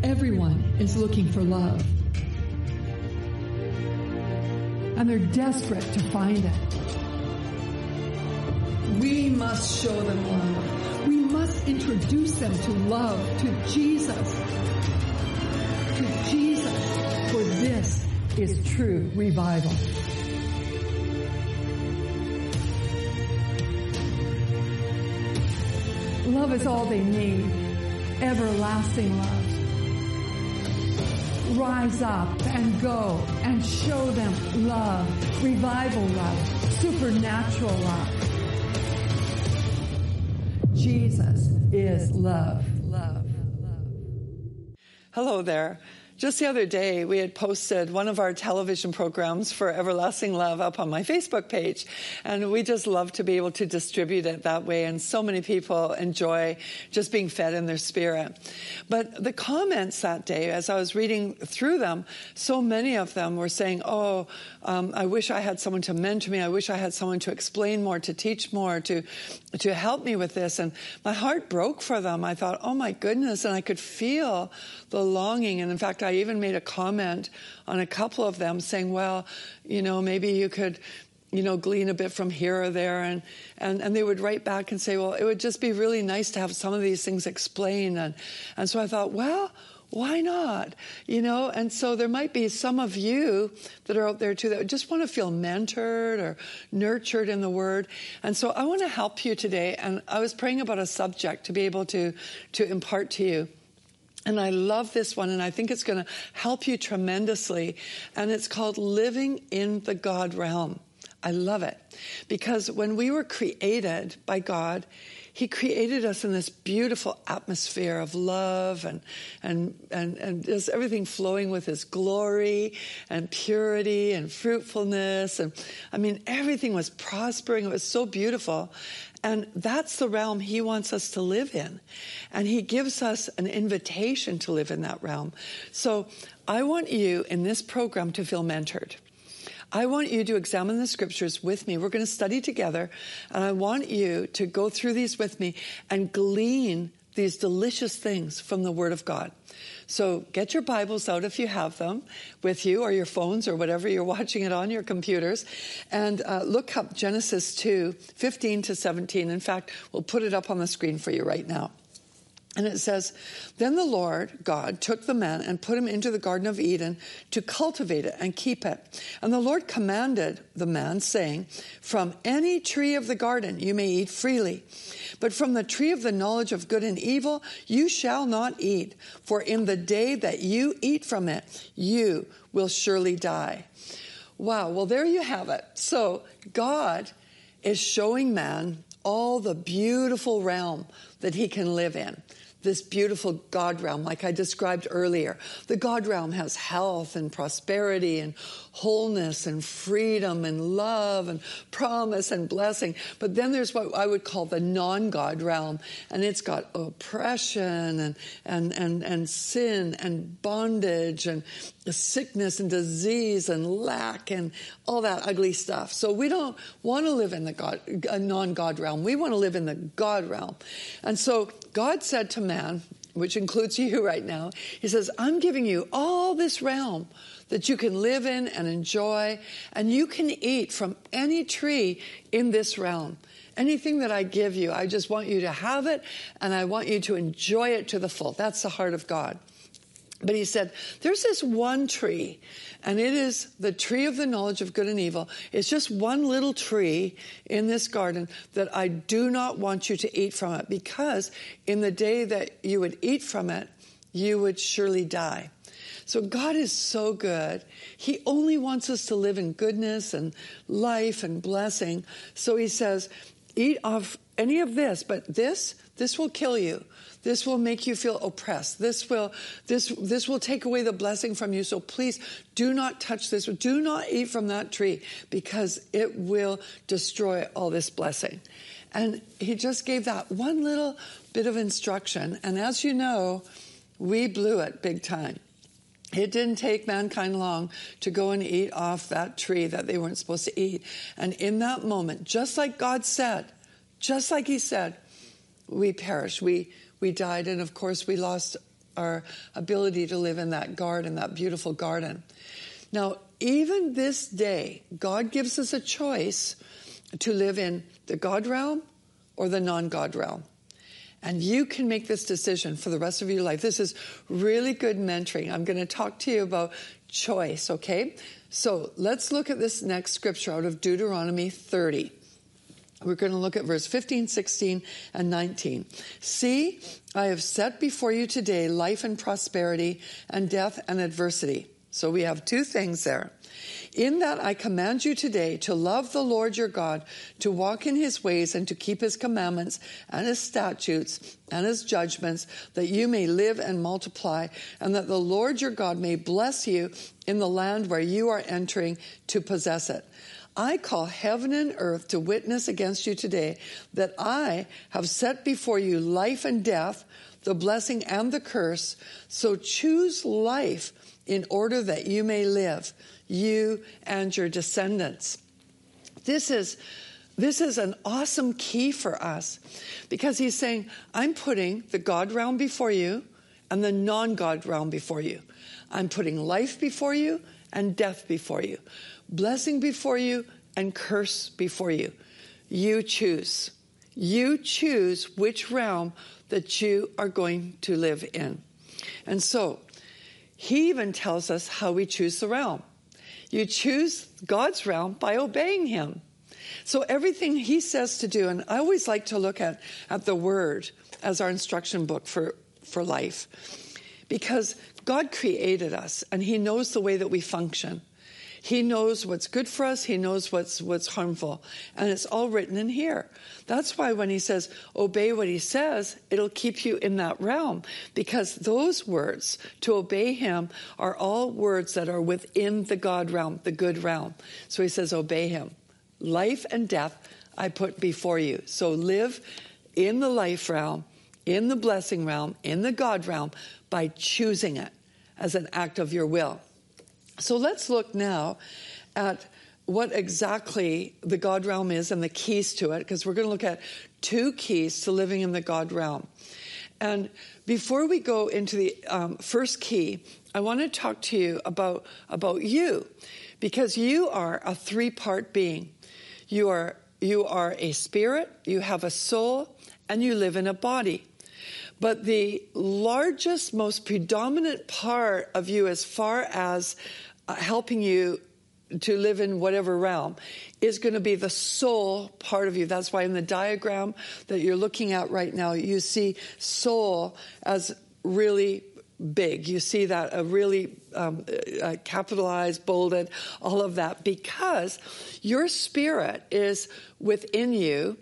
Everyone is looking for love. And they're desperate to find it. We must show them love. We must introduce them to love, to Jesus. To Jesus. For this is true revival. Love is all they need. Everlasting love. Rise up and go and show them love, revival love, supernatural love. Jesus is love. Love. Hello there. Just the other day, we had posted one of our television programs for Everlasting Love up on my Facebook page. And we just love to be able to distribute it that way. And so many people enjoy just being fed in their spirit. But the comments that day, as I was reading through them, so many of them were saying, I wish I had someone to mentor me. I wish I had someone to explain more, to teach more, to help me with this. And my heart broke for them. I thought, oh my goodness. And I could feel the longing. And in fact, I even made a comment on a couple of them saying, well, maybe you could, glean a bit from here or there. And they would write back and say, well, it would just be really nice to have some of these things explained. And so I thought, well, why not? And so there might be some of you that are out there too that just want to feel mentored or nurtured in the Word. And so I want to help you today. And I was praying about a subject to be able to impart to you. And I love this one, and I think it's going to help you tremendously. And it's called Living in the God Realm. I love it. Because when we were created by God, He created us in this beautiful atmosphere of love and just everything flowing with His glory and purity and fruitfulness. And I mean, everything was prospering. It was so beautiful. And that's the realm He wants us to live in. And He gives us an invitation to live in that realm. So I want you in this program to feel mentored. I want you to examine the scriptures with me. We're going to study together. And I want you to go through these with me and glean these delicious things from the Word of God. So get your Bibles out if you have them with you, or your phones, or whatever you're watching it on, your computers. And look up Genesis 2:15 to 17. In fact, we'll put it up on the screen for you right now. And it says, then the Lord God took the man and put him into the Garden of Eden to cultivate it and keep it. And the Lord commanded the man, saying, from any tree of the garden you may eat freely, but from the tree of the knowledge of good and evil you shall not eat, for in the day that you eat from it, you will surely die. Wow, well, there you have it. So God is showing man all the beautiful realm that he can live in. This beautiful God realm, like I described earlier. The God realm has health and prosperity and wholeness and freedom and love and promise and blessing. But then there's what I would call the non-God realm. And it's got oppression and sin and bondage and sickness and disease and lack and all that ugly stuff. So we don't want to live in the non-God realm. We want to live in the God realm. And so God said to man, which includes you right now, He says, I'm giving you all this realm that you can live in and enjoy, and you can eat from any tree in this realm. Anything that I give you, I just want you to have it, and I want you to enjoy it to the full. That's the heart of God. But He said, there's this one tree, and it is the tree of the knowledge of good and evil. It's just one little tree in this garden that I do not want you to eat from it, because in the day that you would eat from it, you would surely die. So God is so good. He only wants us to live in goodness and life and blessing. So He says, eat of any of this, but this will kill you. This will make you feel oppressed. This will take away the blessing from you. So please do not touch this. Do not eat from that tree, because it will destroy all this blessing. And He just gave that one little bit of instruction. And as you know, we blew it big time. It didn't take mankind long to go and eat off that tree that they weren't supposed to eat. And in that moment, just like God said, just like He said, we perished. We died, and of course we lost our ability to live in that garden, that beautiful garden. Now, even this day, God gives us a choice to live in the God realm or the non-God realm. And you can make this decision for the rest of your life. This is really good mentoring. I'm going to talk to you about choice, okay? So let's look at this next scripture out of Deuteronomy 30. We're going to look at verse 15, 16, and 19. See, I have set before you today life and prosperity, and death and adversity. So we have two things there. In that I command you today to love the Lord your God, to walk in his ways and to keep his commandments and his statutes and his judgments, that you may live and multiply, and that the Lord your God may bless you in the land where you are entering to possess it. I call heaven and earth to witness against you today that I have set before you life and death, the blessing and the curse. So choose life in order that you may live, you and your descendants. This is an awesome key for us, because he's saying, I'm putting the God realm before you and the non-God realm before you. I'm putting life before you and death before you, blessing before you and curse before you. You choose. You choose which realm that you are going to live in. And so he even tells us how we choose the realm. You choose God's realm by obeying him. So everything he says to do, and I always like to look at the word as our instruction book for life, because God created us and he knows the way that we function. He knows what's good for us. He knows what's harmful. And it's all written in here. That's why when he says, obey what he says, it'll keep you in that realm. Because those words, to obey him, are all words that are within the God realm, the good realm. So he says, obey him. Life and death I put before you. So live in the life realm, in the blessing realm, in the God realm, by choosing it as an act of your will. So let's look now at what exactly the God realm is and the keys to it, because we're going to look at two keys to living in the God realm. And before we go into the first key, I want to talk to you about you, because you are a three-part being. You are a spirit, you have a soul, and you live in a body. But the largest, most predominant part of you, as far as helping you to live in whatever realm, is going to be the soul part of you. That's why in the diagram that you're looking at right now, you see soul as really big. You see that really capitalized, bolded, all of that, because your spirit is within you,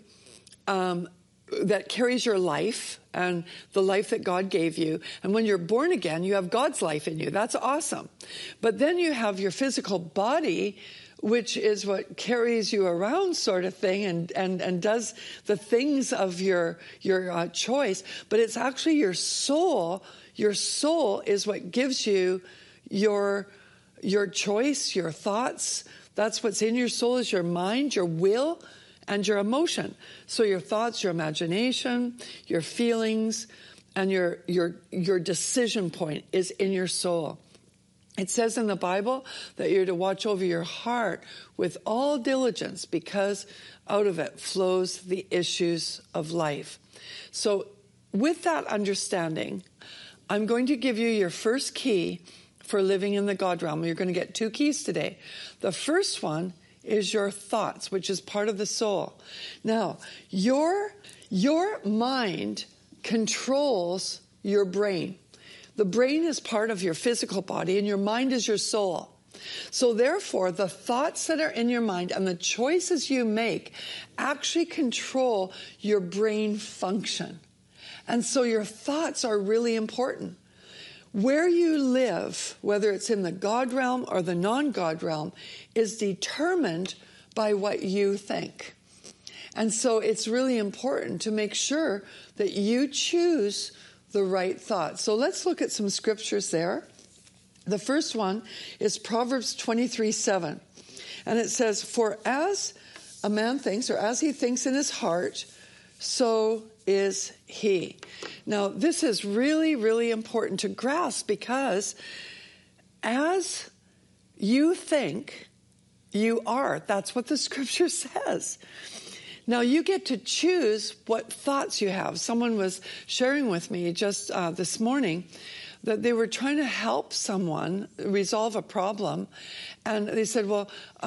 that carries your life and the life that God gave you. And when you're born again, you have God's life in you. That's awesome. But then you have your physical body, which is what carries you around, sort of thing, and does the things of your choice. But it's actually your soul. Your soul is what gives you your choice, your thoughts. That's what's in your soul, is your mind, your will, and your emotion. So your thoughts, your imagination, your feelings, and your decision point is in your soul. It says in the Bible that you're to watch over your heart with all diligence, because out of it flows the issues of life. So with that understanding, I'm going to give you your first key for living in the God realm. You're going to get two keys today. The first one is your thoughts, which is part of the soul. Now, your mind controls your brain. The brain is part of your physical body, and your mind is your soul. So therefore, the thoughts that are in your mind and the choices you make actually control your brain function. And so your thoughts are really important. Where you live, whether it's in the God realm or the non-God realm, is determined by what you think. And so it's really important to make sure that you choose the right thoughts. So let's look at some scriptures there. The first one is Proverbs 23:7. And it says, for as a man thinks, or as he thinks in his heart, so is he. Now, this is really, really important to grasp, because as you think, you are. That's what the scripture says. Now, you get to choose what thoughts you have. Someone was sharing with me just this morning that they were trying to help someone resolve a problem. And they said, well,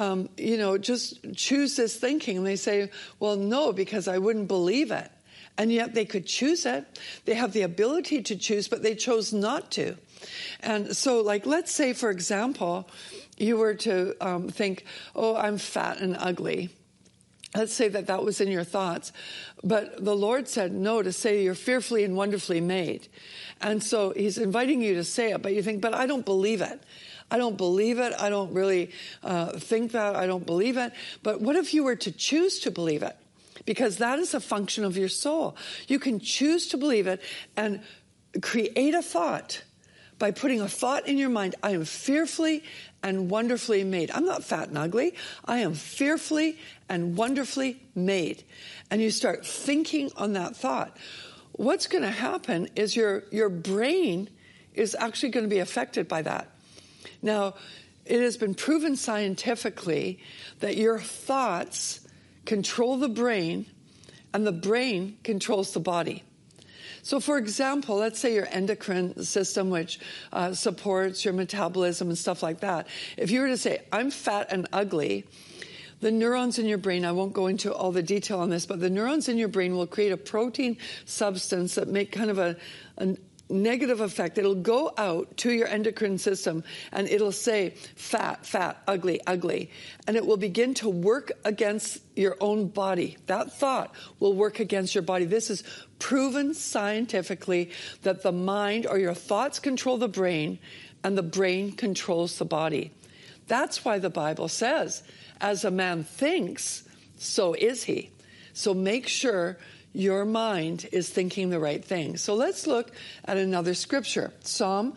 just choose this thinking. And they say, well, no, because I wouldn't believe it. And yet they could choose it. They have the ability to choose, but they chose not to. And so, let's say, for example, you were to think, oh, I'm fat and ugly. Let's say that was in your thoughts. But the Lord said no, to say you're fearfully and wonderfully made. And so he's inviting you to say it, but you think, but I don't believe it. I don't believe it. I don't really think that. I don't believe it. But what if you were to choose to believe it? Because that is a function of your soul. You can choose to believe it and create a thought by putting a thought in your mind. I am fearfully and wonderfully made. I'm not fat and ugly. I am fearfully and wonderfully made. And you start thinking on that thought. What's going to happen is your brain is actually going to be affected by that. Now, it has been proven scientifically that your thoughts control the brain, and the brain controls the body. So, for example, let's say your endocrine system, which supports your metabolism and stuff like that. If you were to say, I'm fat and ugly, the neurons in your brain, I won't go into all the detail on this, but the neurons in your brain will create a protein substance that make kind of a negative effect. It'll go out to your endocrine system and it'll say fat, fat, ugly, ugly. And it will begin to work against your own body. That thought will work against your body. This is proven scientifically that the mind or your thoughts control the brain and the brain controls the body. That's why the Bible says, as a man thinks, so is he. So make sure your mind is thinking the right thing. So let's look at another scripture. Psalm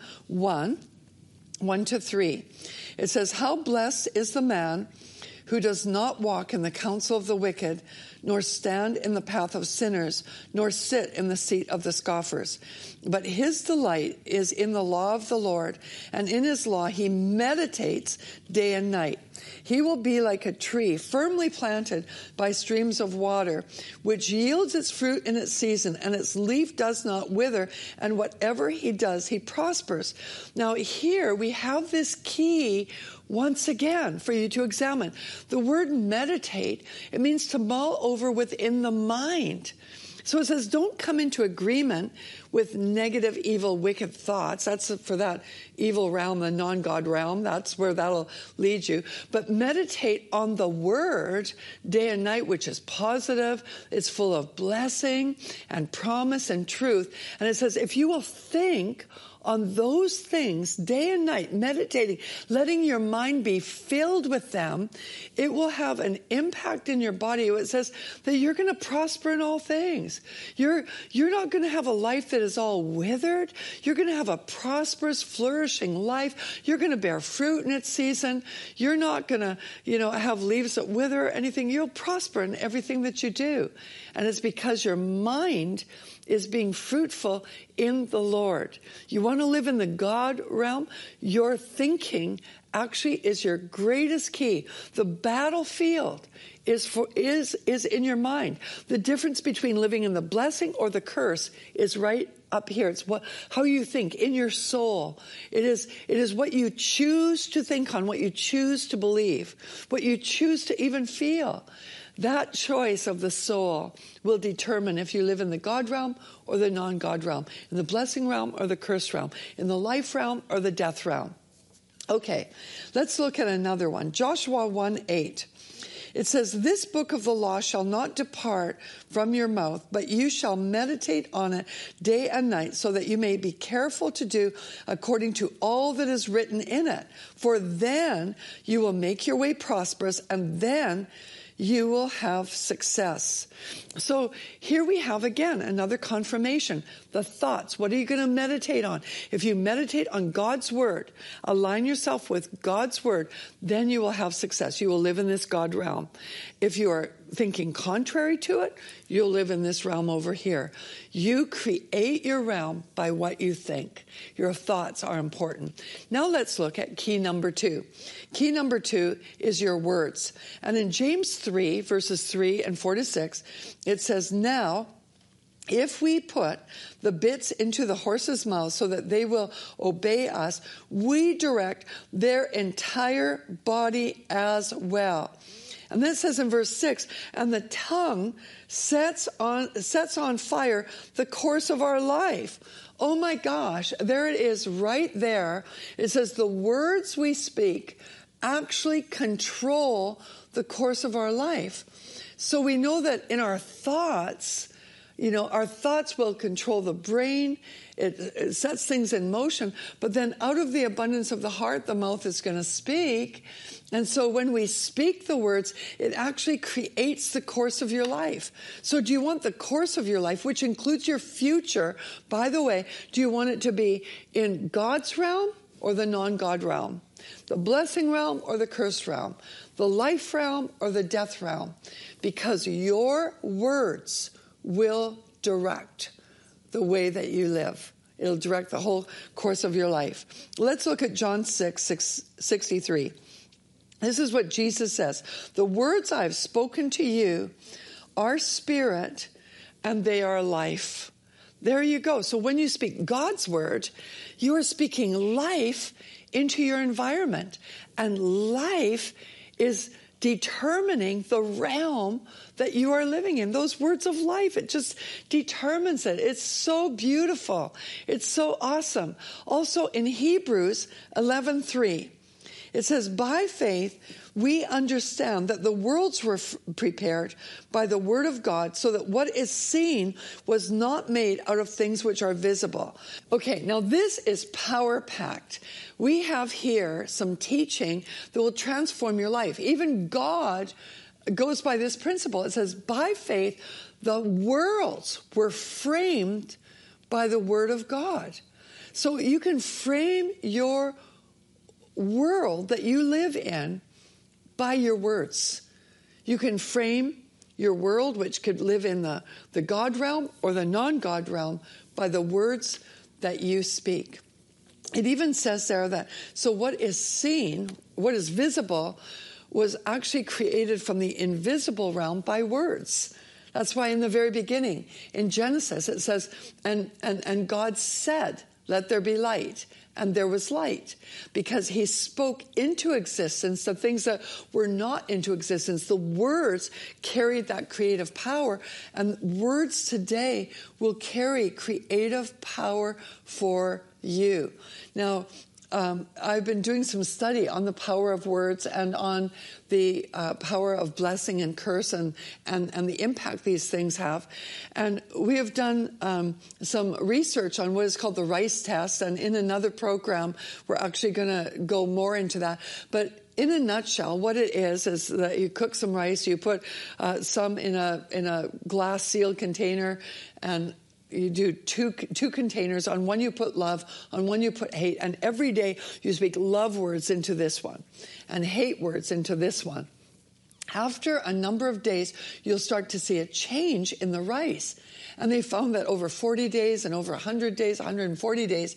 1:1-3. It says, how blessed is the man who does not walk in the counsel of the wicked, nor stand in the path of sinners, nor sit in the seat of the scoffers. But his delight is in the law of the Lord, and in his law he meditates day and night. He will be like a tree firmly planted by streams of water, which yields its fruit in its season, and its leaf does not wither, and whatever he does, he prospers. Now here we have this key once again for you to examine. The word meditate, it means to mull over within the mind. So it says, don't come into agreement with negative, evil, wicked thoughts. That's for that evil realm, the non-God realm. That's where that'll lead you. But meditate on the word day and night, which is positive. It's full of blessing and promise and truth. And it says, if you will think on those things day and night, meditating, letting your mind be filled with them, it will have an impact in your body. It says that you're going to prosper in all things. You're not going to have a life that is all withered. You're going to have a prosperous, flourishing life. You're going to bear fruit in its season. You're not going to, have leaves that wither or anything. You'll prosper in everything that you do. And it's because your mind is being fruitful in the Lord. You want to live in the God realm? Your thinking actually is your greatest key. The battlefield is in your mind. The difference between living in the blessing or the curse is right up here. It's how you think in your soul. It is what you choose to think on, what you choose to believe, what you choose to even feel. That choice of the soul will determine if you live in the God realm or the non-God realm, in the blessing realm or the curse realm, in the life realm or the death realm. Okay, let's look at another one. Joshua 1:8. It says, this book of the law shall not depart from your mouth, but you shall meditate on it day and night, so that you may be careful to do according to all that is written in it. For then you will make your way prosperous, and then you will have success. So here we have again another confirmation. The thoughts. What are you going to meditate on? If you meditate on God's word, align yourself with God's word, then you will have success. You will live in this God realm. If you are thinking contrary to it, you'll live in this realm over here. You create your realm by what you think. Your thoughts are important. Now let's look at key number 2. Key number 2 is your words. And in James 3, verses 3 and 4 to 6, it says, now, if we put the bits into the horses' mouths so that they will obey us, we direct their entire body as well. And then it says in verse 6, and the tongue sets on fire the course of our life. Oh my gosh, there it is right there. It says the words we speak actually control the course of our life. So we know that in our thoughts, our thoughts will control the brain. It sets things in motion. But then out of the abundance of the heart, the mouth is going to speak. And so when we speak the words, it actually creates the course of your life. So do you want the course of your life, which includes your future? By the way, do you want it to be in God's realm or the non-God realm? The blessing realm or the cursed realm? The life realm or the death realm? Because your words will direct the way that you live. It'll direct the whole course of your life. Let's look at John 6:63. This is what Jesus says. The words I've spoken to you are spirit and they are life. There you go. So when you speak God's word, you are speaking life into your environment. And life is determining the realm that you are living in. Those words of life, it just determines it. It's so beautiful. It's so awesome. Also in Hebrews 11:3, it says, by faith, we understand that the worlds were prepared by the word of God so that what is seen was not made out of things which are visible. Okay, now this is power-packed. We have here some teaching that will transform your life. Even God goes by this principle. It says, by faith, the worlds were framed by the word of God. So you can frame your world that you live in by your words. You can frame your world, which could live in the God realm or the non-God realm, by the words that you speak. It even says there that, so what is seen, what is visible, was actually created from the invisible realm by words. That's why in the very beginning, in Genesis, it says, and God said, let there be light. And there was light, because he spoke into existence the things that were not into existence. The words carried that creative power, and words today will carry creative power for you. Now, I've been doing some study on the power of words and on the power of blessing and curse and the impact these things have. And we have done some research on what is called the Rice test. And in another program, we're actually going to go more into that. But in a nutshell, what it is that you cook some rice, you put some in a glass sealed container, and you do two containers. On one you put love, on one you put hate, and every day you speak love words into this one and hate words into this one. After a number of days, you'll start to see a change in the rice. And they found that over 40 days and over 100 days, 140 days,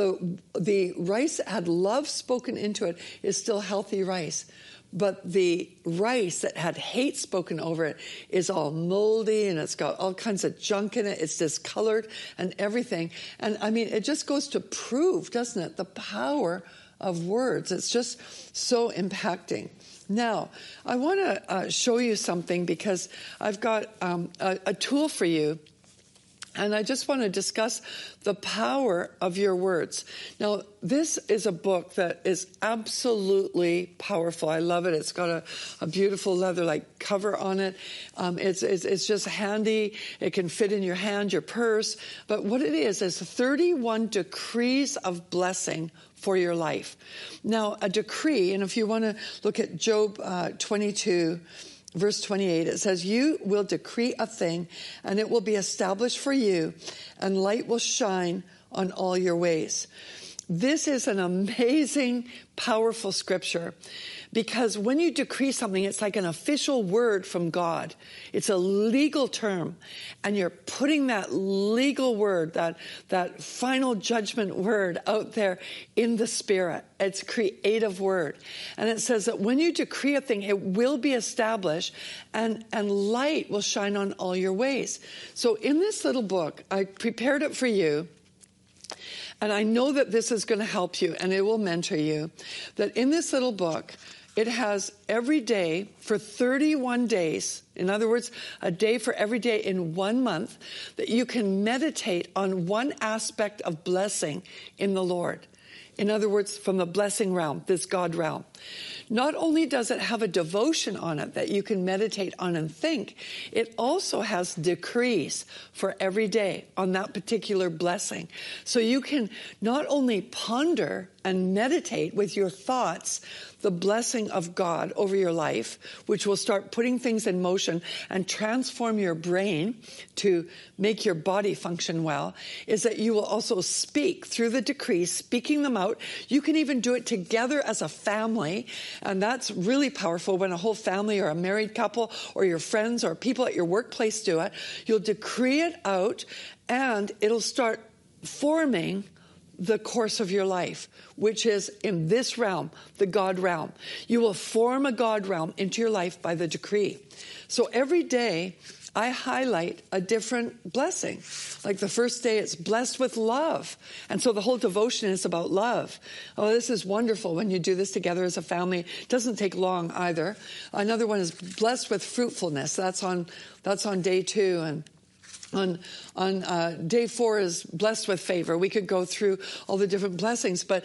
the rice that had love spoken into it is still healthy rice. But the rice that had hate spoken over it is all moldy, and it's got all kinds of junk in it. It's discolored and everything. And I mean, it just goes to prove, doesn't it, the power of words. It's just so impacting. Now, I want to show you something, because I've got a tool for you. And I just want to discuss the power of your words. Now, this is a book that is absolutely powerful. I love it. It's got a beautiful leather-like cover on it. It's just handy. It can fit in your hand, your purse. But what it is 31 decrees of blessing for your life. Now, a decree, and if you want to look at Job 22, Verse 28, it says, you will decree a thing, and it will be established for you, and light will shine on all your ways. This is an amazing, powerful scripture, because when you decree something, it's like an official word from God. It's a legal term, and you're putting that legal word, that final judgment word out there in the Spirit. It's a creative word. And it says that when you decree a thing, it will be established, and light will shine on all your ways. So in this little book, I prepared it for you. And I know that this is going to help you and it will mentor you. That in this little book, it has every day for 31 days, in other words, a day for every day in 1 month, that you can meditate on one aspect of blessing in the Lord. In other words, from the blessing realm, this God realm. Not only does it have a devotion on it that you can meditate on and think, it also has decrees for every day on that particular blessing. So you can not only ponder and meditate with your thoughts the blessing of God over your life, which will start putting things in motion and transform your brain to make your body function well, is that you will also speak through the decrees, speaking them out. You can even do it together as a family, and that's really powerful when a whole family or a married couple or your friends or people at your workplace do it. You'll decree it out, and it'll start forming the course of your life, which is in this realm, the God realm. You will form a God realm into your life by the decree. So every day, I highlight a different blessing. Like the first day, it's blessed with love. And so the whole devotion is about love. Oh, this is wonderful when you do this together as a family. It doesn't take long either. Another one is blessed with fruitfulness. That's on day 2. And on day 4 is blessed with favor. We could go through all the different blessings, but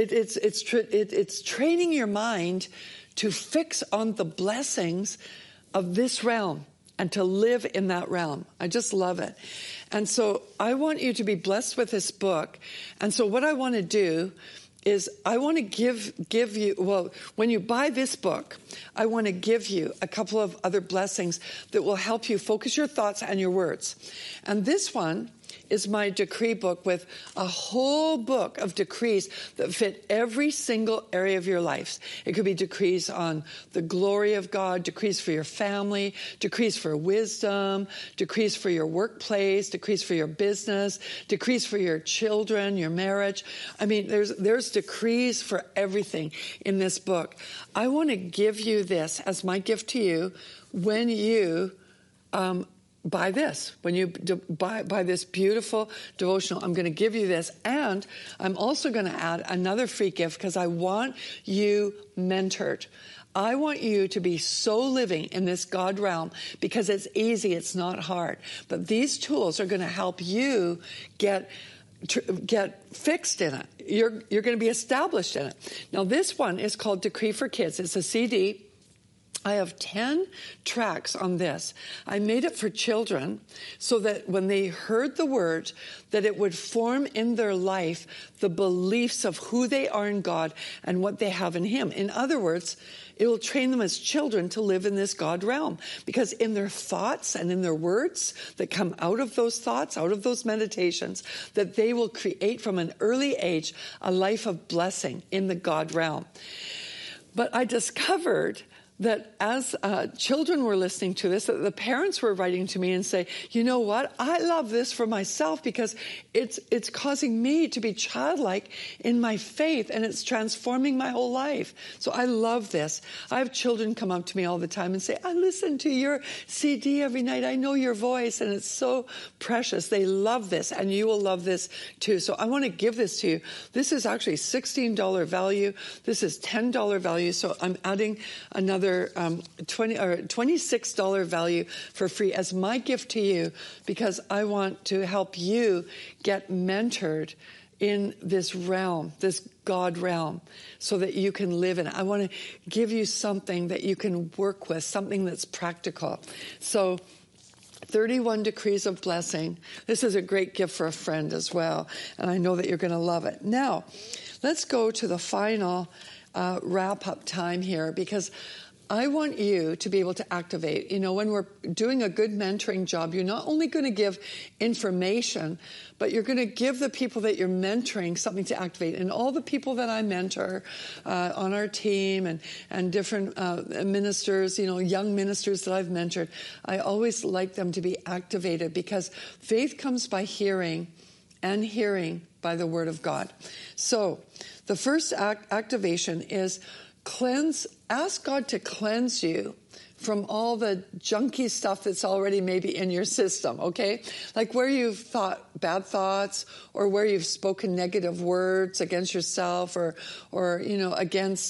it's training your mind to fix on the blessings of this realm and to live in that realm. I just love it. And so I want you to be blessed with this book. And so what I want to do is I want to give you, well, when you buy this book, I want to give you a couple of other blessings that will help you focus your thoughts and your words. And this one is my decree book with a whole book of decrees that fit every single area of your life. It could be decrees on the glory of God, decrees for your family, decrees for wisdom, decrees for your workplace, decrees for your business, decrees for your children, your marriage. I mean, there's decrees for everything in this book. I want to give you this as my gift to you when you buy this. When you buy this beautiful devotional, I'm going to give you this. And I'm also going to add another free gift because I want you mentored. I want you to be so living in this God realm because it's easy, it's not hard. But these tools are going to help you get fixed in it. You're going to be established in it. Now, this one is called Decree for Kids. It's a CD. I have 10 tracks on this. I made it for children so that when they heard the word, that it would form in their life the beliefs of who they are in God and what they have in Him. In other words, it will train them as children to live in this God realm, because in their thoughts and in their words that come out of those thoughts, out of those meditations, that they will create from an early age a life of blessing in the God realm. But I discovered that as children were listening to this, that the parents were writing to me and say, you know what, I love this for myself because it's causing me to be childlike in my faith and it's transforming my whole life. So I love this. I have children come up to me all the time and say, I listen to your CD every night. I know your voice and it's so precious. They love this and you will love this too. So I want to give this to you. This is actually $16 value. This is $10 value. So I'm adding another $26 value for free as my gift to you, because I want to help you get mentored in this realm, this God realm, so that you can live in it. I want to give you something that you can work with, something that's practical. So 31 Decrees of Blessing. This is a great gift for a friend as well, and I know that you're going to love it. Now, let's go to the final wrap-up time here, because I want you to be able to activate. You know, when we're doing a good mentoring job, you're not only going to give information, but you're going to give the people that you're mentoring something to activate. And all the people that I mentor on our team and different ministers, you know, young ministers that I've mentored, I always like them to be activated, because faith comes by hearing, and hearing by the Word of God. So the first activation is ask God to cleanse you from all the junky stuff that's already maybe in your system, okay? Like where you've thought bad thoughts, or where you've spoken negative words against yourself, or you know, against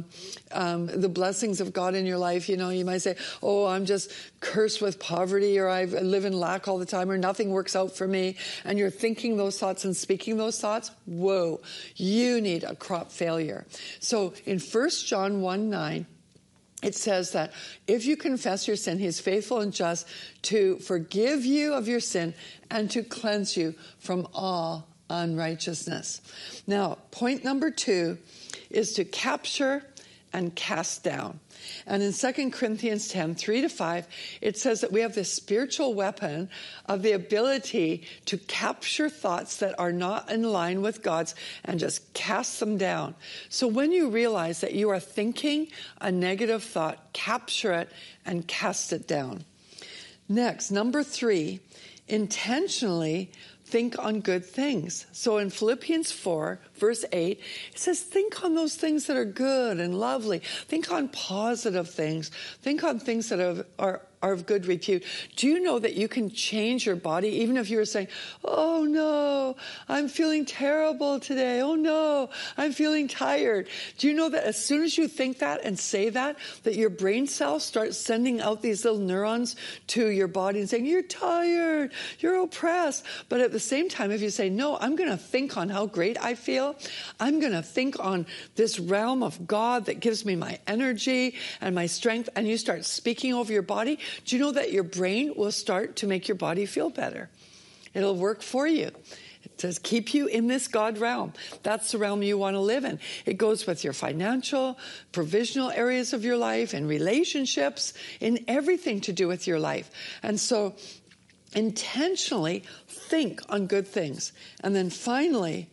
the blessings of God in your life. You know, you might say, oh, I'm just cursed with poverty, or I live in lack all the time, or nothing works out for me. And you're thinking those thoughts and speaking those thoughts. Whoa, you need a crop failure. So in 1 John 1:9, it says that if you confess your sin, He's faithful and just to forgive you of your sin and to cleanse you from all unrighteousness. Now, point number 2 is to capture and cast down. And in 2 Corinthians 10, 3-5, it says that we have this spiritual weapon of the ability to capture thoughts that are not in line with God's and just cast them down. So when you realize that you are thinking a negative thought, capture it and cast it down. Next, number 3, intentionally think on good things. So in Philippians 4, verse 8, it says, think on those things that are good and lovely. Think on positive things. Think on things that are of good repute. Do you know that you can change your body, even if you were saying, oh no, I'm feeling terrible today. Oh no, I'm feeling tired. Do you know that as soon as you think that and say that your brain cells start sending out these little neurons to your body and saying, you're tired, you're oppressed. But at the same time, if you say, no, I'm going to think on how great I feel. I'm going to think on this realm of God that gives me my energy and my strength. And you start speaking over your body. Do you know that your brain will start to make your body feel better? It'll work for you. It says keep you in this God realm. That's the realm you want to live in. It goes with your financial, provisional areas of your life, and relationships, in everything to do with your life. And so intentionally think on good things. And then finally,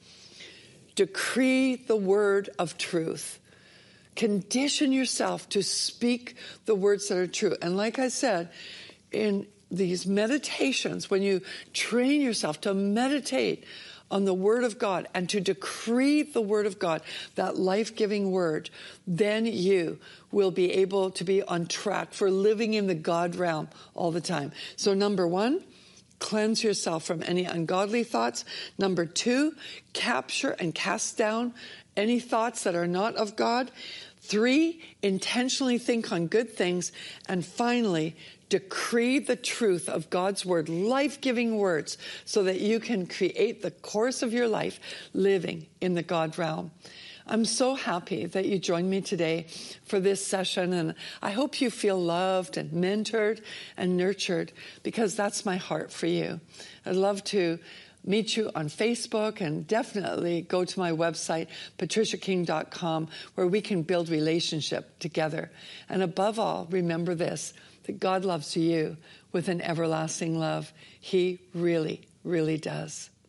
decree the word of truth. Condition yourself to speak the words that are true. And like I said, in these meditations, when you train yourself to meditate on the Word of God and to decree the Word of God, that life-giving Word, then you will be able to be on track for living in the God realm all the time. So number 1, cleanse yourself from any ungodly thoughts. Number 2, capture and cast down any thoughts that are not of God. 3, intentionally think on good things. And finally, decree the truth of God's word, life-giving words, so that you can create the course of your life living in the God realm. I'm so happy that you joined me today for this session, and I hope you feel loved and mentored and nurtured, because that's my heart for you. I'd love to meet you on Facebook, and definitely go to my website, patriciaking.com, where we can build relationship together. And above all, remember this, that God loves you with an everlasting love. He really, really does.